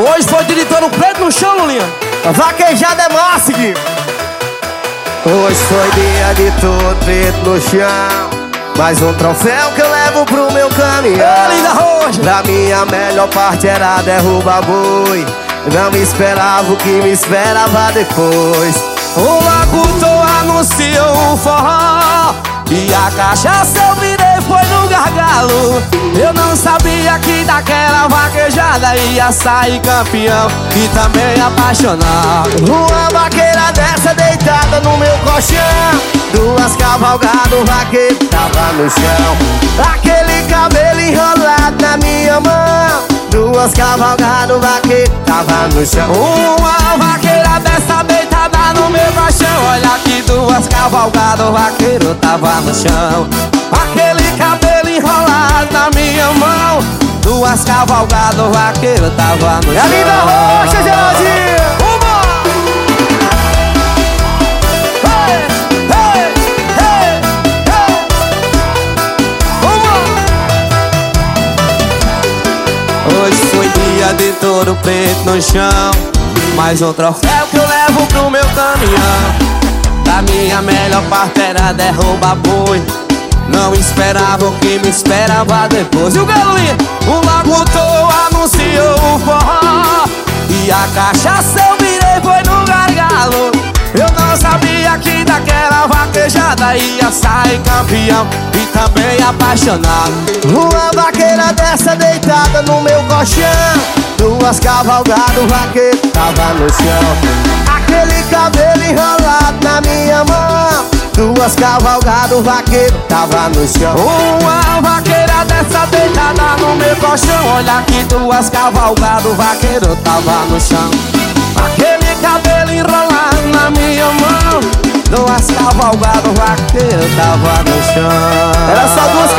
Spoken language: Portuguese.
Hoje foi de Touro Preto no chão, Lulinha. A vaquejada é massa, Gui. Hoje foi dia de Touro Preto no chão. Mais um troféu que eu levo pro meu caminhão. Linda Roja. Pra mim a melhor parte era derrubar boi. Não esperava o que me esperava depois. O locutor anunciou o forró e a cachaça eu virei foi no gargalo. Eu não sabia que daquela vaquejada ia sair campeão e também apaixonado. Uma vaqueira dessa deitada no meu colchão, duas cavalgadas, o vaqueiro tava no chão. Aquele cabelo enrolado na minha mão, duas cavalgadas, o vaqueiro tava no chão. Uma vaqueira dessa deitada no meu colchão, olha aqui, duas cavalgadas, o vaqueiro tava no chão. Aquele cabelo enrolado na minha mão, duas cavalgadas, o vaqueiro tava no chão. É Linda Roja, Geraldinho! Hoje foi dia de Touro Preto no chão. Mais um troféu que eu levo pro meu caminhão. Da minha melhor parte era derrubar boi. Não esperava o que me esperava depois. E o galinha? O locutor anunciou o forró e a cachaça eu virei foi no gargalo. Eu não sabia que daquela vaquejada ia sair campeão e também apaixonado. Uma vaqueira dessa deitada no meu colchão, duas cavalgadas, o vaqueiro tava no chão. Aquele cabelo enrolado na minha mão, duas cavalgadas, o vaqueiro tava no chão. Uma vaqueira dessa deitada no meu colchão, olha aqui, duas cavalgadas, o vaqueiro tava no chão. Aquele cabelo enrolado na minha mão, duas cavalgadas, o vaqueiro tava no chão. Era só duas